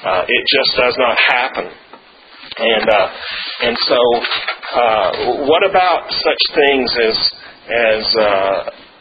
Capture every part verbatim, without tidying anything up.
Uh, it just does not happen. And uh, and so, uh, what about such things as as uh,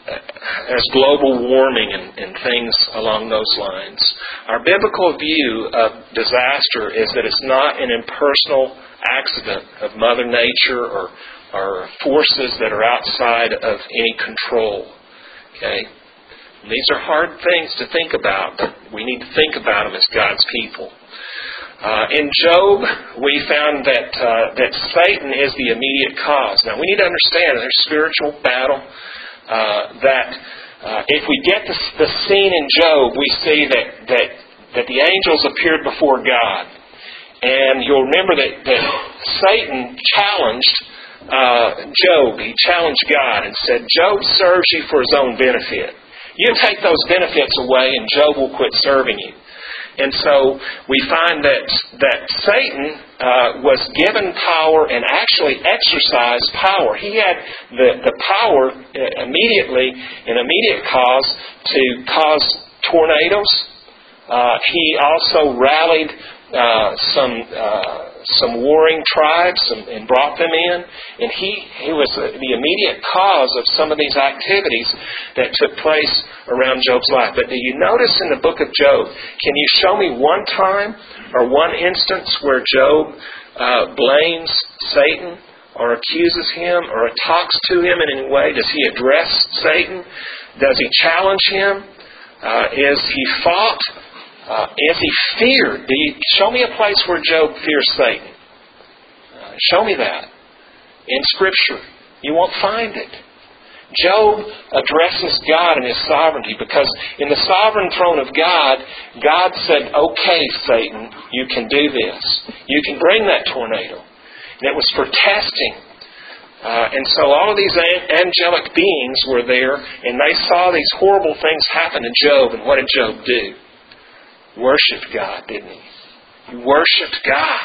as global warming and, and things along those lines? Our biblical view of disaster is that it's not an impersonal accident of Mother Nature or or forces that are outside of any control. Okay? And these are hard things to think about, but we need to think about them as God's people. Uh, in Job, we found that uh, that Satan is the immediate cause. Now, we need to understand there's spiritual battle. Uh, that uh, if we get the, the scene in Job, we see that that that the angels appeared before God, and you'll remember that that Satan challenged uh, Job. He challenged God and said, "Job serves you for his own benefit. You take those benefits away, and Job will quit serving you." And so we find that that Satan uh, was given power and actually exercised power. He had the, the power immediately, an immediate cause, to cause tornadoes. Uh, he also rallied uh, some uh, some warring tribes and, and brought them in. And he, he was the immediate cause of some of these activities that took place around Job's life. But do you notice in the book of Job, can you show me one time or one instance where Job uh, blames Satan or accuses him or talks to him in any way? Does he address Satan? Does he challenge him? Uh, is he fought? Uh, is he feared? Do you, show me a place where Job fears Satan. Uh, show me that in Scripture. You won't find it. Job addresses God in His sovereignty because in the sovereign throne of God, God said, "Okay, Satan, you can do this. You can bring that tornado." And it was for testing. Uh, and so all of these angelic beings were there, and they saw these horrible things happen to Job. And what did Job do? Worshipped God, didn't he? He worshipped God.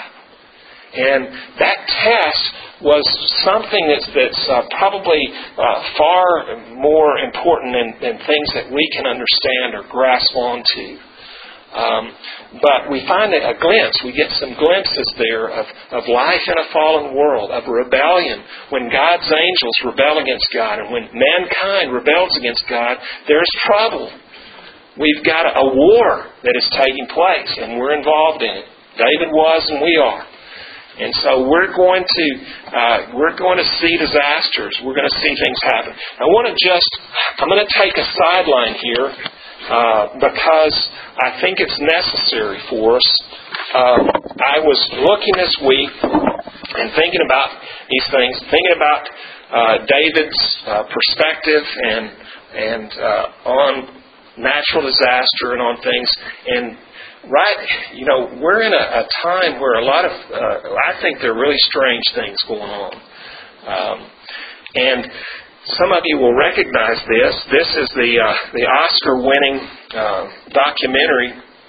And that test was something that's, that's uh, probably uh, far more important than, than things that we can understand or grasp onto. Um, but we find a glimpse, we get some glimpses there of, of life in a fallen world, of rebellion. When God's angels rebel against God and when mankind rebels against God, there's trouble. We've got a war that is taking place, and we're involved in it. David was, and we are. And so we're going to uh, we're going to see disasters. We're going to see things happen. I want to just I'm going to take a sideline here uh, because I think it's necessary for us. Um, I was looking this week and thinking about these things, thinking about uh, David's uh, perspective and and uh, on natural disaster and on things. And right, you know, we're in a, a time where a lot of, uh, I think there are really strange things going on. Um, and some of you will recognize this. This is the uh, the Oscar-winning uh, documentary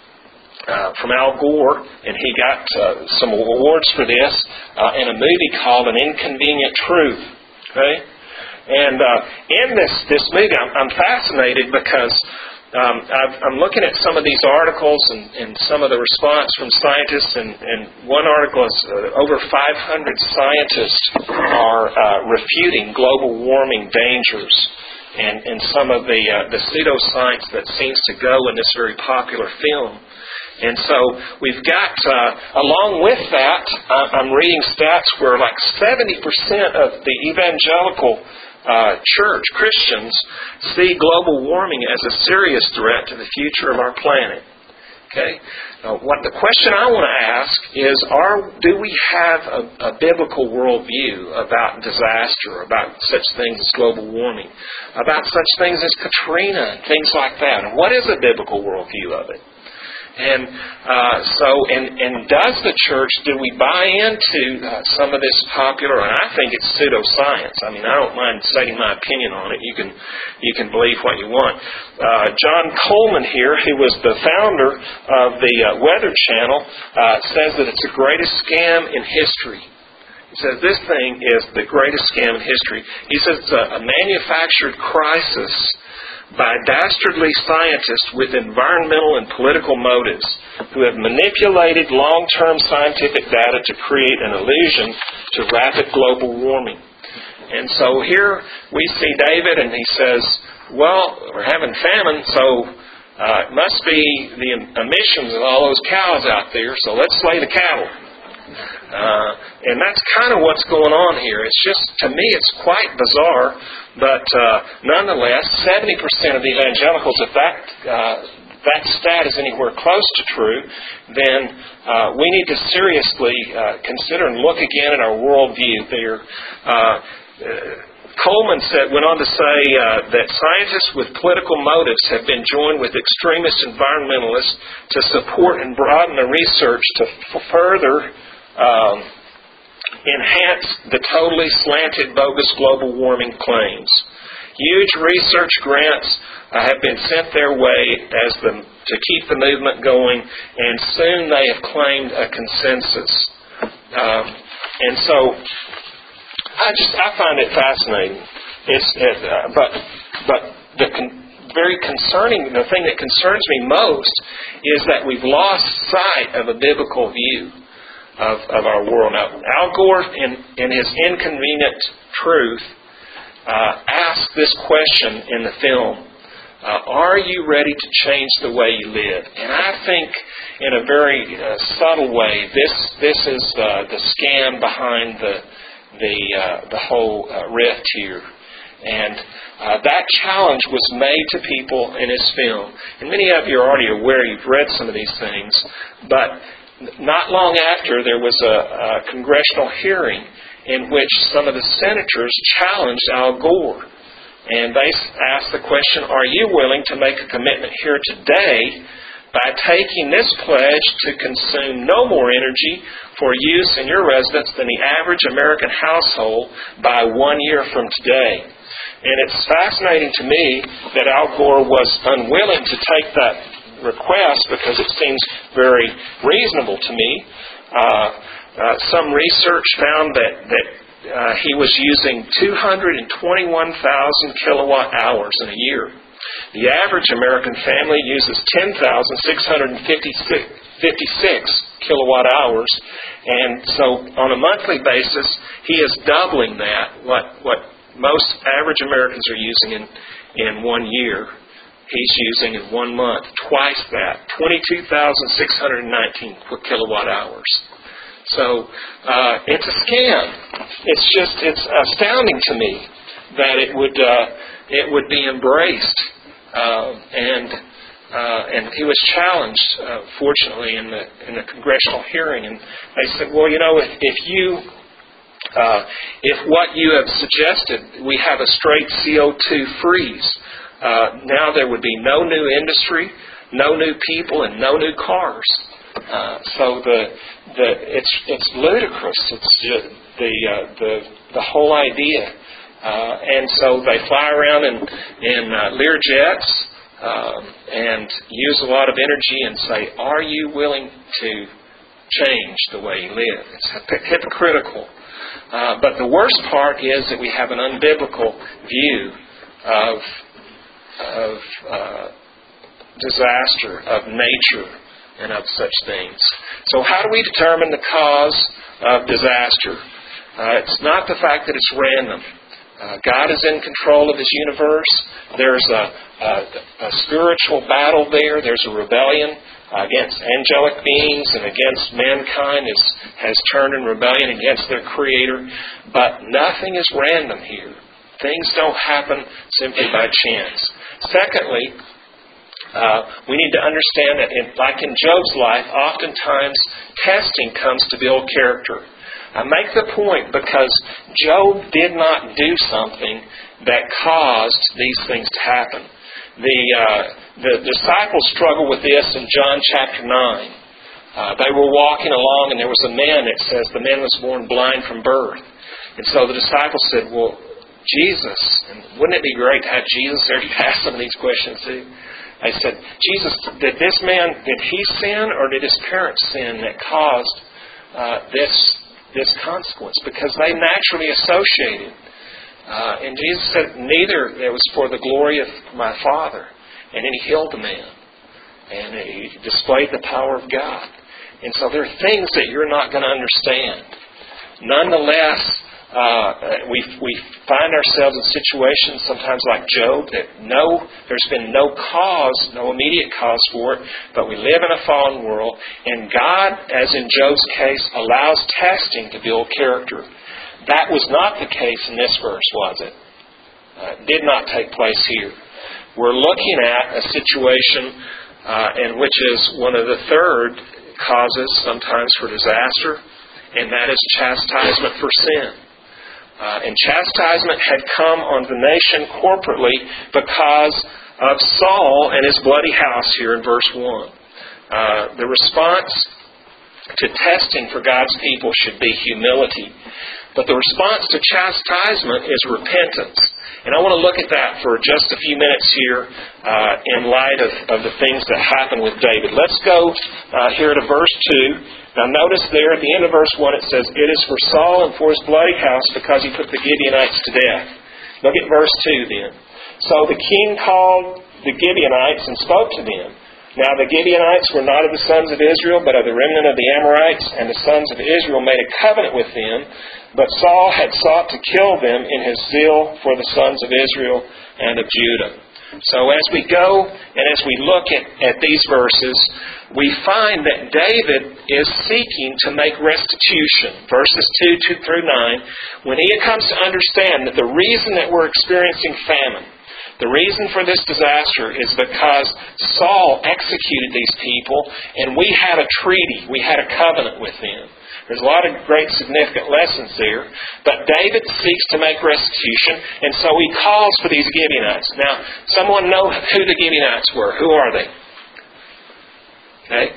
uh, from Al Gore, and he got uh, some awards for this uh, in a movie called An Inconvenient Truth. Okay, and uh, in this this movie, I'm, I'm fascinated because Um, I've, I'm looking at some of these articles and, and some of the response from scientists, and, and one article is uh, over five hundred scientists are uh, refuting global warming dangers and, and some of the, uh, the pseudoscience that seems to go in this very popular film. And so we've got, uh, along with that, uh, I'm reading stats where like seventy percent of the evangelical Uh, church, Christians, see global warming as a serious threat to the future of our planet. Okay? Now, what the question I want to ask is, are do we have a, a biblical worldview about disaster, about such things as global warming, about such things as Katrina and things like that? And what is a biblical worldview of it? And uh, so, and, and does the church, do we buy into uh, some of this popular, and I think it's pseudoscience. I mean, I don't mind stating my opinion on it. You can you can believe what you want. Uh, John Coleman here, who was the founder of the uh, Weather Channel, uh, says that it's the greatest scam in history. He says this thing is the greatest scam in history. He says it's a, a manufactured crisis by dastardly scientists with environmental and political motives who have manipulated long-term scientific data to create an illusion to rapid global warming. And so here we see David, and he says, well, we're having famine, so uh, it must be the emissions of all those cows out there, so let's slay the cattle. Uh, and that's kind of what's going on here. It's just, to me, it's quite bizarre, but uh, nonetheless, seventy percent of the evangelicals, if that uh, that stat is anywhere close to true, then uh, we need to seriously uh, consider and look again at our worldview there. Uh, Coleman said, went on to say uh, that scientists with political motives have been joined with extremist environmentalists to support and broaden the research to f- further um, enhance the totally slanted, bogus global warming claims. Huge research grants uh, have been sent their way as the, to keep the movement going, and soon they have claimed a consensus. Um, and so, I just I find it fascinating. It's it, uh, but but the con- very concerning the thing that concerns me most is that we've lost sight of a biblical view of, of our world. Now, Al Gore, in, in his Inconvenient Truth, uh, asked this question in the film: uh, "Are you ready to change the way you live?" And I think, in a very uh, subtle way, this this is uh, the scam behind the. the uh, the whole uh, rift here. And uh, that challenge was made to people in his film. And many of you are already aware, you've read some of these things, but not long after there was a, a congressional hearing in which some of the senators challenged Al Gore. And they asked the question, are you willing to make a commitment here today by taking this pledge to consume no more energy for use in your residence than the average American household by one year from today? And it's fascinating to me that Al Gore was unwilling to take that request because it seems very reasonable to me. Uh, uh, some research found that, that uh, he was using two hundred twenty-one thousand kilowatt hours in a year. The average American family uses ten thousand six hundred fifty-six kilowatt hours, and so on a monthly basis, he is doubling that, what, what most average Americans are using in, in one year. He's using in one month, twice that, twenty-two thousand six hundred nineteen kilowatt hours. So uh, it's a scam. It's just, it's astounding to me that it would uh, it would be embraced. Uh, and uh, and he was challenged, uh, fortunately, in the in the congressional hearing, and they said, well, you know, if, if you uh, if what you have suggested, we have a straight C O two freeze, uh, now there would be no new industry, no new people, and no new cars. Uh, so the the it's it's ludicrous. It's just the uh, the the whole idea. Uh, and so they fly around in, in uh, Learjets um, and use a lot of energy and say, are you willing to change the way you live? It's hip- hypocritical. Uh, but the worst part is that we have an unbiblical view of, of uh, disaster, of nature, and of such things. So how do we determine the cause of disaster? Uh, it's not the fact that it's random. Uh, God is in control of His universe. There's a, a, a spiritual battle there. There's a rebellion against angelic beings and against mankind is, has turned in rebellion against their Creator. But nothing is random here. Things don't happen simply by chance. Secondly, uh, we need to understand that, in, like in Job's life, oftentimes testing comes to build character. I make the point because Job did not do something that caused these things to happen. The uh, the disciples struggle with this in John chapter nine. Uh, they were walking along and there was a man that says the man was born blind from birth. And so the disciples said, well, Jesus, and wouldn't it be great to have Jesus there to ask some of these questions too? They said, Jesus, did this man, did he sin or did his parents sin that caused uh, this this consequence? Because they naturally associated Uh, and Jesus said, neither. It was for the glory of my Father. And then He healed the man. And He displayed the power of God. And so there are things that you're not going to understand. Nonetheless, uh, we we find ourselves in situations sometimes like Job that no, there's been no cause, no immediate cause for it, but we live in a fallen world, and God, as in Job's case, allows testing to build character. That was not the case in this verse, was it? Uh, it did not take place here. We're looking at a situation uh, in which is one of the third causes sometimes for disaster, and that is chastisement for sin. Uh, and chastisement had come on the nation corporately because of Saul and his bloody house here in verse one. Uh, the response to testing for God's people should be humility. But the response to chastisement is repentance. And I want to look at that for just a few minutes here uh, in light of, of the things that happened with David. Let's go uh, here to verse two. Now notice there at the end of verse one it says, it is for Saul and for his bloody house because he put the Gibeonites to death. Look at verse two then. So the king called the Gibeonites and spoke to them. Now the Gibeonites were not of the sons of Israel, but of the remnant of the Amorites, and the sons of Israel made a covenant with them. But Saul had sought to kill them in his zeal for the sons of Israel and of Judah. So as we go and as we look at, at these verses, we find that David is seeking to make restitution. Verses two, two through nine, when he comes to understand that the reason that we're experiencing famine, the reason for this disaster is because Saul executed these people and we had a treaty, we had a covenant with them. There's a lot of great significant lessons there. But David seeks to make restitution, and so he calls for these Gibeonites. Now, someone know who the Gibeonites were. Who are they? Okay.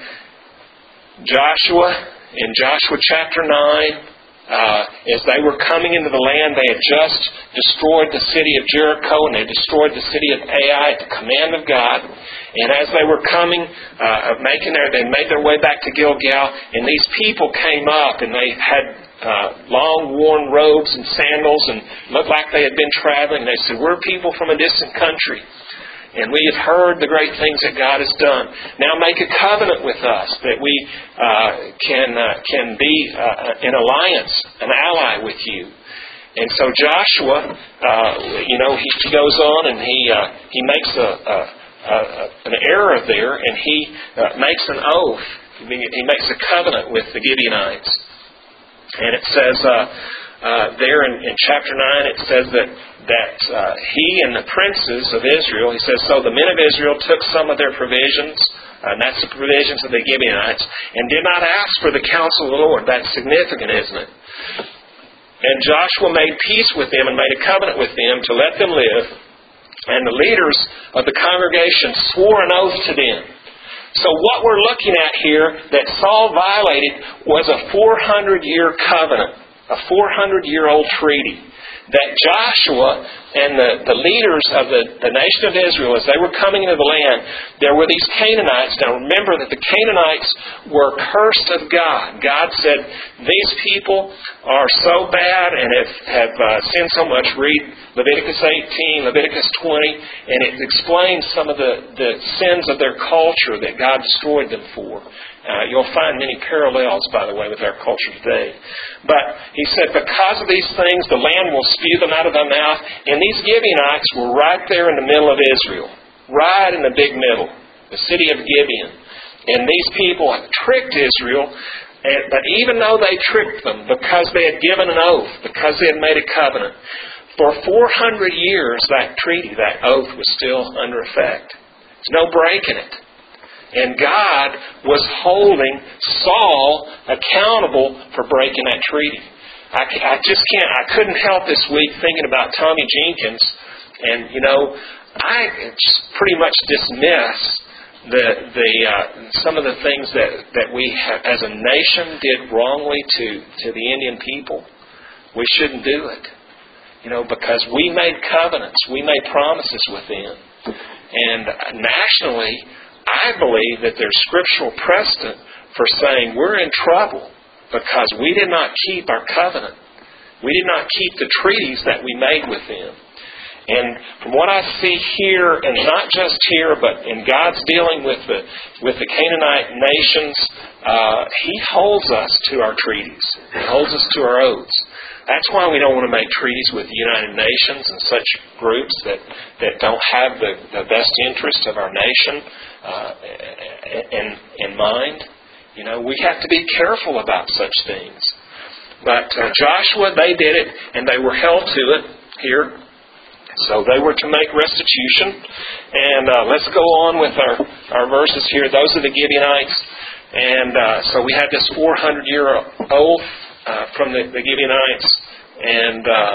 Joshua, in Joshua chapter nine, uh, as they were coming into the land, they had just destroyed the city of Jericho, and they destroyed the city of Ai at the command of God. And as they were coming, uh, making their, they made their way back to Gilgal, and these people came up, and they had uh, long worn robes and sandals, and looked like they had been traveling. And they said, "We're people from a distant country, and we have heard the great things that God has done. Now make a covenant with us that we uh, can uh, can be uh, an alliance, an ally with you." And so Joshua, uh, you know, he, he goes on and he uh, he makes a, a, a an error there, and he uh, makes an oath. He makes a covenant with the Gibeonites, and it says uh, uh, there in, in chapter nine, it says that. that uh, he and the princes of Israel, he says, so the men of Israel took some of their provisions, uh, and that's the provisions of the Gibeonites, and did not ask for the counsel of the Lord. That's significant, isn't it? And Joshua made peace with them and made a covenant with them to let them live, and the leaders of the congregation swore an oath to them. So what we're looking at here that Saul violated was a four hundred year covenant, a four hundred year old treaty. That Joshua and the, the leaders of the, the nation of Israel, as they were coming into the land, there were these Canaanites. Now remember that the Canaanites were cursed of God. God said, these people are so bad and have, have uh, sinned so much. Read Leviticus eighteen, Leviticus twenty, and it explains some of the, the sins of their culture that God destroyed them for. Uh, you'll find many parallels, by the way, with our culture today. But he said, because of these things, the land will spew them out of thy mouth. And these Gibeonites were right there in the middle of Israel. Right in the big middle. The city of Gibeon. And these people had tricked Israel. And, but even though they tricked them, because they had given an oath, because they had made a covenant, for four hundred years that treaty, that oath was still under effect. There's no break in it. And God was holding Saul accountable for breaking that treaty. I, I just can't, I couldn't help this week thinking about Tommy Jenkins. And, you know, I just pretty much dismiss the, the, uh, some of the things that, that we have, as a nation did wrongly to, to the Indian people. We shouldn't do it. You know, because we made covenants. We made promises with them. And nationally, I believe that there's scriptural precedent for saying we're in trouble because we did not keep our covenant. We did not keep the treaties that we made with them. And from what I see here, and not just here, but in God's dealing with the with the Canaanite nations, uh, He holds us to our treaties. He holds us to our oaths. That's why we don't want to make treaties with the United Nations and such groups that, that don't have the, the best interest of our nation uh, in, in mind. You know, we have to be careful about such things. But uh, Joshua, they did it, and they were held to it here. So they were to make restitution. And uh, let's go on with our, our verses here. Those are the Gibeonites. And uh, so we had this four hundred year oath uh, from the, the Gibeonites. And uh,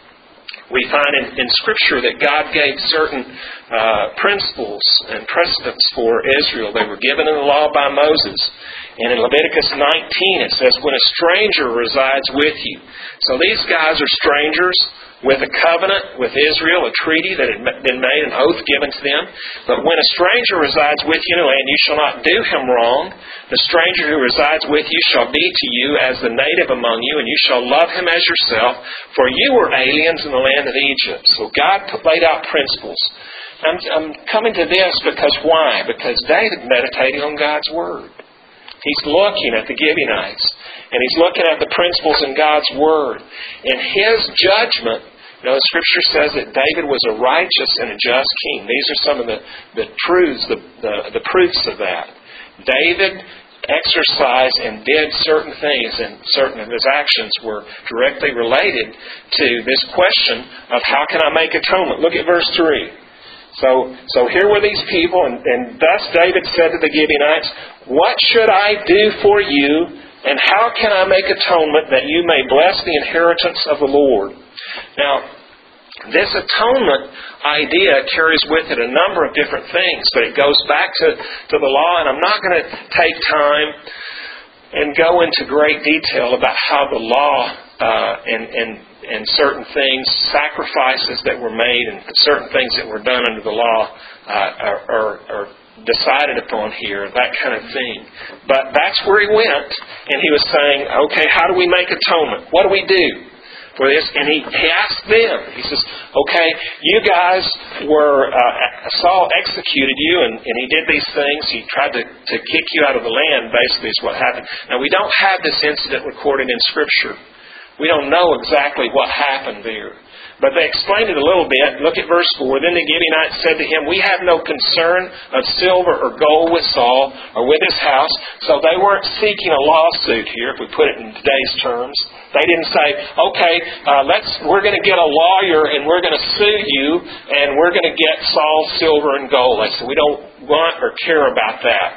we find in, in Scripture that God gave certain uh, principles and precedents for Israel. They were given in the law by Moses. And in Leviticus nineteen it says, when a stranger resides with you. So these guys are strangers with a covenant with Israel, a treaty that had been made, an oath given to them. But when a stranger resides with you in a land, you shall not do him wrong. The stranger who resides with you shall be to you as the native among you, and you shall love him as yourself, for you were aliens in the land of Egypt. So God laid out principles. I'm, I'm coming to this because why? Because David meditated on God's Word. He's looking at the Gibeonites. And he's looking at the principles in God's Word. In his judgment, you know, the Scripture says that David was a righteous and a just king. These are some of the, the truths, the, the, the proofs of that. David exercised and did certain things, and certain of his actions were directly related to this question of how can I make atonement. Look at verse three. So, so here were these people, and, and thus David said to the Gibeonites, what should I do for you, and how can I make atonement that you may bless the inheritance of the Lord? Now, this atonement idea carries with it a number of different things, but it goes back to, to the law, and I'm not going to take time and go into great detail about how the law uh, and, and, and certain things, sacrifices that were made and certain things that were done under the law uh, are, are, are decided upon here, that kind of thing. But that's where he went, and he was saying, okay, how do we make atonement? What do we do for this? And he, he asked them, he says, okay, you guys were, uh, Saul executed you, and, and he did these things. He tried to, to kick you out of the land, basically is what happened. Now, we don't have this incident recorded in Scripture. We don't know exactly what happened there. But they explained it a little bit. Look at verse four. Then the Gibeonites said to him, we have no concern of silver or gold with Saul or with his house. So they weren't seeking a lawsuit here, if we put it in today's terms. They didn't say, okay, uh, let's we're going to get a lawyer and we're going to sue you and we're going to get Saul's silver and gold. They said, we don't want or care about that.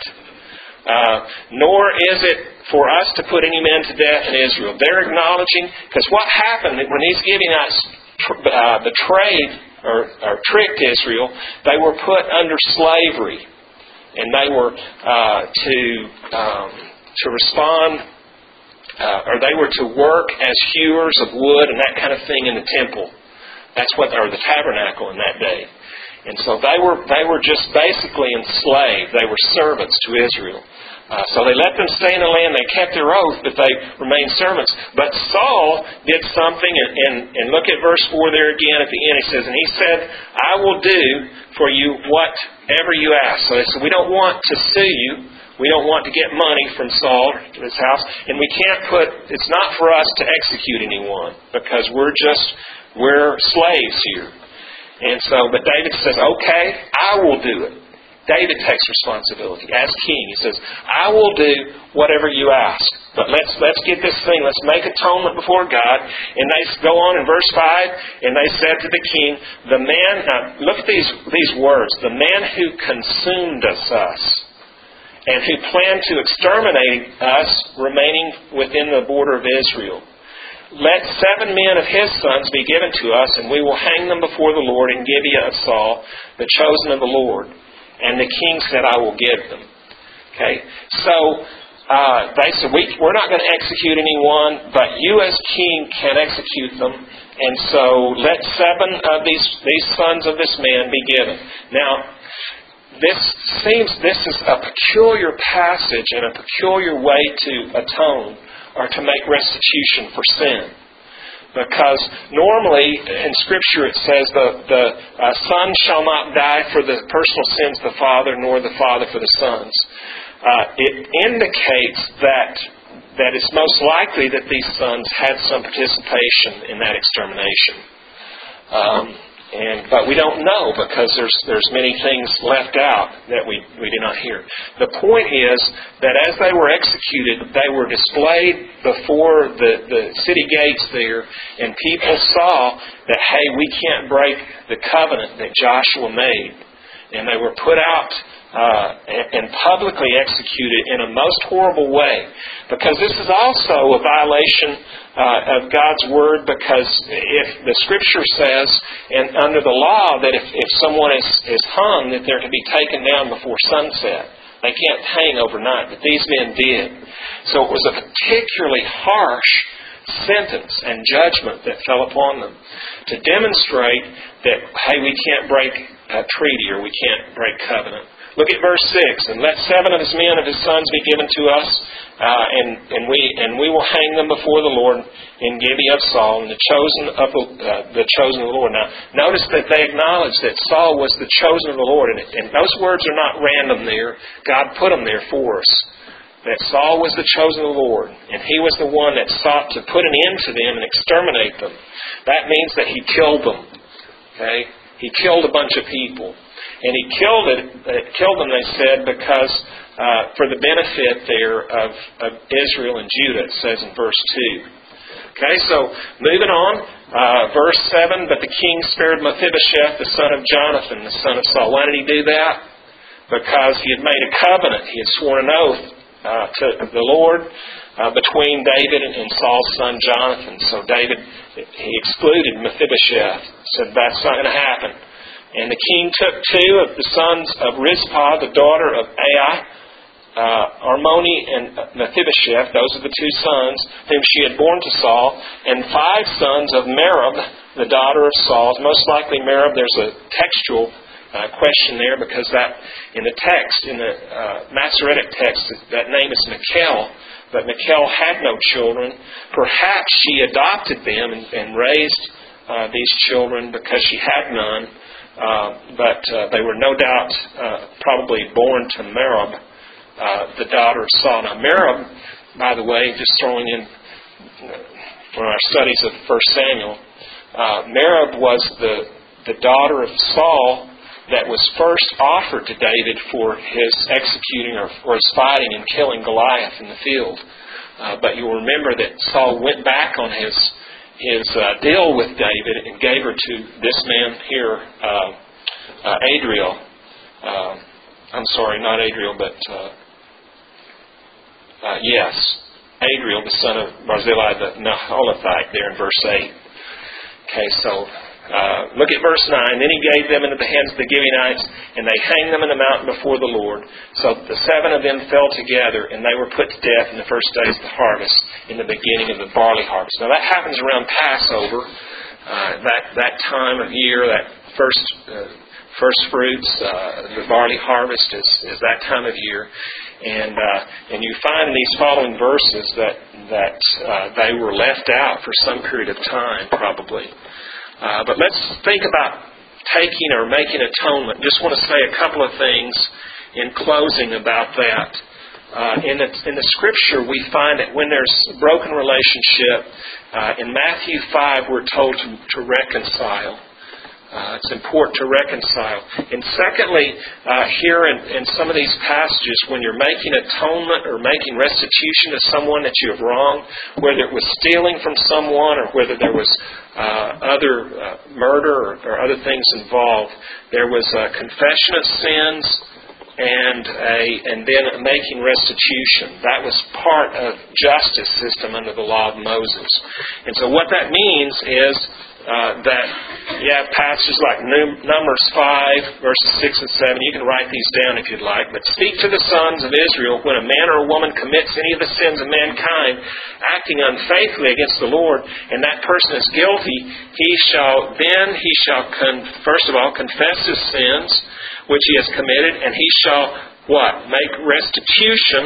Uh, nor is it for us to put any man to death in Israel. They're acknowledging, because what happened when these Gibeonites uh, betrayed or, or tricked Israel, they were put under slavery, and they were uh, to um, to respond, uh, or they were to work as hewers of wood and that kind of thing in the temple. That's what, or the tabernacle in that day. And so they were they were just basically enslaved. They were servants to Israel. Uh, so they let them stay in the land. They kept their oath, but they remained servants. But Saul did something, and, and, and look at verse four there again at the end. He says, and he said, I will do for you whatever you ask. So they said, we don't want to sue you. We don't want to get money from Saul to his house. And we can't put, it's not for us to execute anyone, because we're just, we're slaves here. And so, but David says, okay, I will do it. David takes responsibility as king. He says, I will do whatever you ask. But let's let's get this thing. Let's make atonement before God. And they go on in verse five, and they said to the king, the man, now look at these, these words, the man who consumed us, us, and who planned to exterminate us remaining within the border of Israel. Let seven men of his sons be given to us, and we will hang them before the Lord in Gibeah of Saul, the chosen of the Lord. And the king said, I will give them. Okay? So, uh, they said, we, we're not going to execute anyone, but you as king can execute them. And so, let seven of these, these sons of this man be given. Now, this seems, this is a peculiar passage and a peculiar way to atone or to make restitution for sin. Because normally in Scripture it says the, the uh, son shall not die for the personal sins of the father, nor the father for the sons. Uh, it indicates that that it's most likely that these sons had some participation in that extermination. Um, and but we don't know because there's there's many things left out that we, we did not hear. The point is that as they were executed, they were displayed before the, the city gates there, and people saw that, hey, we can't break the covenant that Joshua made. And they were put out uh, and publicly executed in a most horrible way. Because this is also a violation uh, of God's Word, because if the Scripture says, and under the law, that if, if someone is, is hung, that they're to be taken down before sunset. They can't hang overnight, but these men did. So it was a particularly harsh sentence and judgment that fell upon them to demonstrate that, hey, we can't break a treaty or we can't break covenant. Look at verse six. And let seven of his men of his sons be given to us, uh, and, and we and we will hang them before the Lord in Gibeah of Saul, and the chosen of the, uh, the chosen of the Lord. Now, notice that they acknowledge that Saul was the chosen of the Lord, and, and those words are not random there. God put them there for us. That Saul was the chosen of the Lord, and he was the one that sought to put an end to them and exterminate them. That means that he killed them. Okay, he killed a bunch of people. And he killed it, uh, killed them, they said, because uh, for the benefit there of, of Israel and Judah, it says in verse two. Okay, so moving on, uh, verse seven, but the king spared Mephibosheth, the son of Jonathan, the son of Saul. Why did he do that? Because he had made a covenant. He had sworn an oath uh, to the Lord uh, between David and, and Saul's son Jonathan. So David, he excluded Mephibosheth, said that's not going to happen. And the king took two of the sons of Rizpah, the daughter of Ai, uh, Armoni and Mephibosheth, those are the two sons whom she had borne to Saul, and five sons of Merab, the daughter of Saul. Most likely Merab, there's a textual uh, question there, because that in the text, in the uh, Masoretic text, that name is Michal, but Michal had no children. Perhaps she adopted them and, and raised uh, these children because she had none. Uh, but uh, they were no doubt uh, probably born to Merab, uh, the daughter of Saul. Now Merab, by the way, just throwing in for our studies of First Samuel, uh, Merab was the, the daughter of Saul that was first offered to David for his executing or for his fighting and killing Goliath in the field. Uh, but you'll remember that Saul went back on his his uh, deal with David and gave her to this man here, uh, uh, Adriel. Uh, I'm sorry, not Adriel, but uh, uh, yes, Adriel, the son of Barzillai the Meholathite, there in verse eight. Okay, so uh, look at verse nine. Then he gave them into the hands of the Gibeonites, and they hanged them in the mountain before the Lord. So the seven of them fell together, and they were put to death in the first days of the harvest, in the beginning of the barley harvest. Now that happens around Passover, uh, that that time of year, that first uh, first fruits, uh, the barley harvest is, is that time of year, and uh, and you find in these following verses that that uh, they were left out for some period of time, probably. Uh, but let's think about taking or making atonement. Just want to say a couple of things in closing about that. Uh, in, the, in the Scripture, we find that when there's a broken relationship, uh, in Matthew five, we're told to, to reconcile. Uh, it's important to reconcile. And secondly, uh, here in, in some of these passages, when you're making atonement or making restitution to someone that you have wronged, whether it was stealing from someone or whether there was uh, other uh, murder or, or other things involved, there was a confession of sins and a and then making restitution. That was part of justice system under the law of Moses. And so what that means is Uh, that you have passages like Numbers five, verses six and seven. You can write these down if you'd like. But speak to the sons of Israel when a man or a woman commits any of the sins of mankind, acting unfaithfully against the Lord, and that person is guilty, he shall then he shall con- first of all confess his sins which he has committed, and he shall what? Make restitution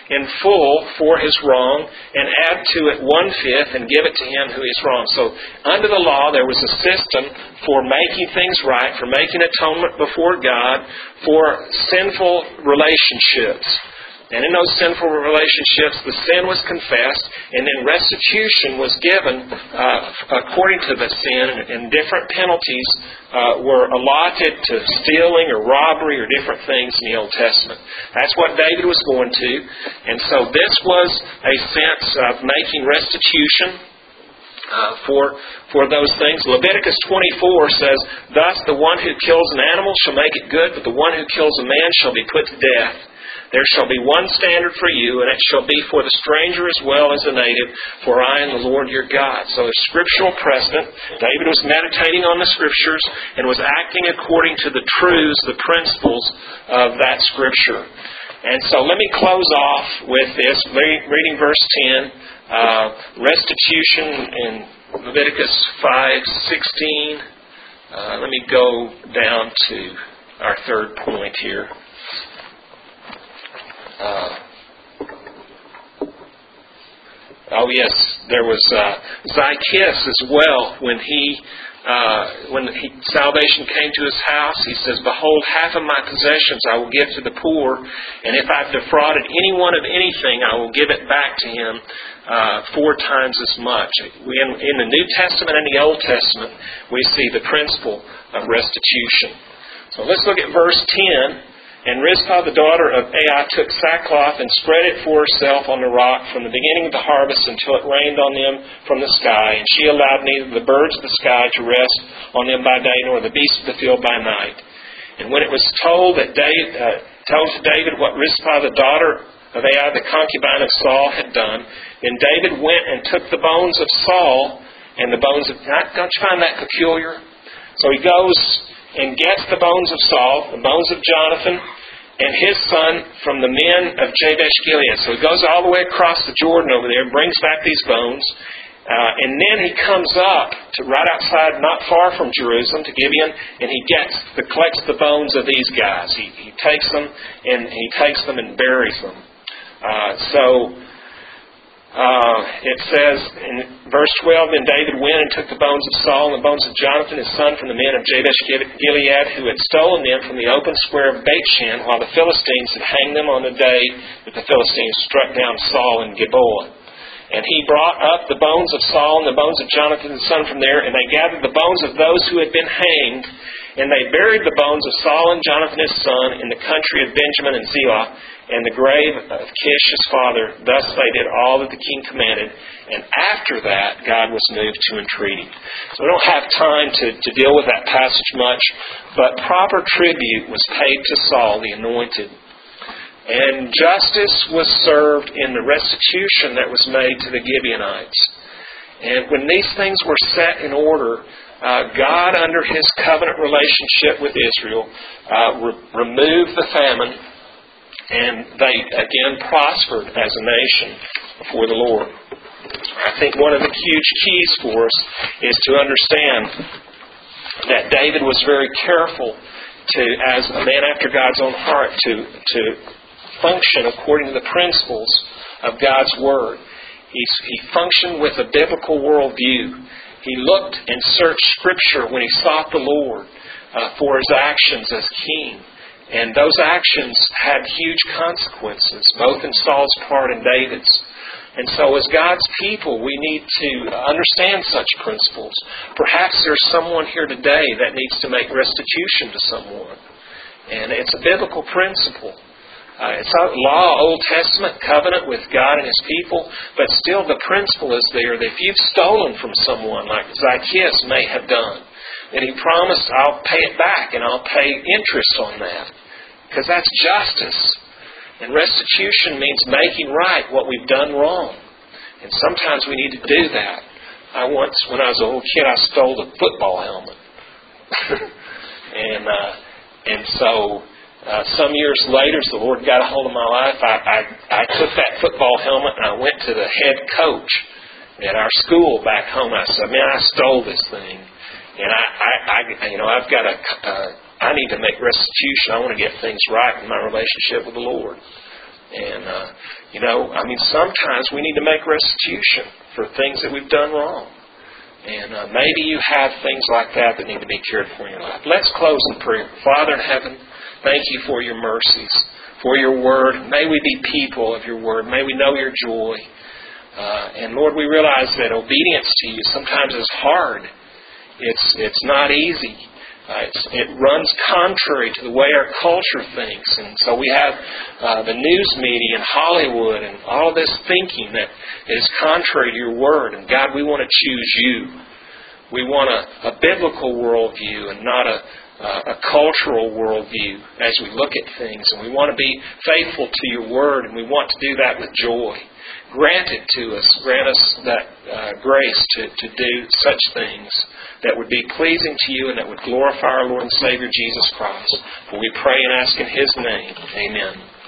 in full for his wrong and add to it one-fifth and give it to him who is wrong. So under the law, there was a system for making things right, for making atonement before God, for sinful relationships. And in those sinful relationships, the sin was confessed, and then restitution was given uh, according to the sin, and different penalties uh, were allotted to stealing or robbery or different things in the Old Testament. That's what David was going to. And so this was a sense of making restitution Uh, for for those things. Leviticus twenty-four says, "Thus the one who kills an animal shall make it good, but the one who kills a man shall be put to death. There shall be one standard for you, and it shall be for the stranger as well as the native, for I am the Lord your God." So a scriptural precedent. David was meditating on the Scriptures and was acting according to the truths, the principles of that Scripture. And so let me close off with this, reading verse ten. Uh, restitution in Leviticus five sixteen. Uh, let me go down to our third point here. Uh, oh yes, there was uh, Zacchaeus as well. When he uh, when he, salvation came to his house, he says, "Behold, half of my possessions I will give to the poor, and if I've defrauded anyone of anything, I will give it back to him uh, four times as much." We, in, in the New Testament and the Old Testament, we see the principle of restitution. So let's look at verse ten. "And Rizpah, the daughter of Aiah, took sackcloth and spread it for herself on the rock from the beginning of the harvest until it rained on them from the sky. And she allowed neither the birds of the sky to rest on them by day, nor the beasts of the field by night. And when it was told that David, uh, told to David what Rizpah, the daughter of Aiah, the concubine of Saul, had done, then David went and took the bones of Saul and the bones of..." Don't you find that peculiar? So he goes and gets the bones of Saul, the bones of Jonathan, and his son from the men of Jabesh Gilead. So he goes all the way across the Jordan over there and brings back these bones. Uh, and then he comes up to right outside, not far from Jerusalem, to Gibeon, and he gets the, collects the bones of these guys. He, he takes them and he takes them and buries them. Uh, so Uh, it says in verse twelve, "Then David went and took the bones of Saul and the bones of Jonathan, his son, from the men of Jabesh Gilead, who had stolen them from the open square of Bethshan, while the Philistines had hanged them on the day that the Philistines struck down Saul in Gilboa. And he brought up the bones of Saul and the bones of Jonathan, his son, from there, and they gathered the bones of those who had been hanged, and they buried the bones of Saul and Jonathan, his son, in the country of Benjamin and Zelah, and the grave of Kish his father. Thus they did all that the king commanded. And after that, God was moved to entreaty." So we don't have time to, to deal with that passage much, but proper tribute was paid to Saul, the anointed. And justice was served in the restitution that was made to the Gibeonites. And when these things were set in order, uh, God, under His covenant relationship with Israel, uh, re- removed the famine, and they again prospered as a nation before the Lord. I think one of the huge keys for us is to understand that David was very careful to, as a man after God's own heart, to, to function according to the principles of God's Word. He, he functioned with a biblical worldview. He looked and searched Scripture when he sought the Lord uh, for his actions as king. And those actions had huge consequences, both in Saul's part and David's. And so as God's people, we need to understand such principles. Perhaps there's someone here today that needs to make restitution to someone. And it's a biblical principle. Uh, it's a law, Old Testament, covenant with God and His people, but still the principle is there that if you've stolen from someone, like Zacchaeus may have done, then he promised, "I'll pay it back and I'll pay interest on that." Because that's justice. And restitution means making right what we've done wrong. And sometimes we need to do that. I once, when I was a little kid, I stole a football helmet. and uh, and so uh, some years later, as the Lord got a hold of my life, I, I, I took that football helmet and I went to the head coach at our school back home. I said, "Man, I stole this thing. And I, I, I you know, I've got a... Uh, I need to make restitution. I want to get things right in my relationship with the Lord." And, uh, you know, I mean, sometimes we need to make restitution for things that we've done wrong. And uh, maybe you have things like that that need to be cared for in your life. Let's close in prayer. Father in heaven, thank you for your mercies, for your word. May we be people of your word. May we know your joy. Uh, and Lord, we realize that obedience to you sometimes is hard. It's it's not easy. Uh, it's, it runs contrary to the way our culture thinks. And so we have uh, the news media and Hollywood and all this thinking that is contrary to your word. And God, we want to choose you. We want a, a biblical worldview and not a, uh, a cultural worldview as we look at things. And we want to be faithful to your word, and we want to do that with joy. Grant it to us. Grant us that uh, grace to, to do such things that would be pleasing to you and that would glorify our Lord and Savior Jesus Christ. For we pray and ask in His name. Amen.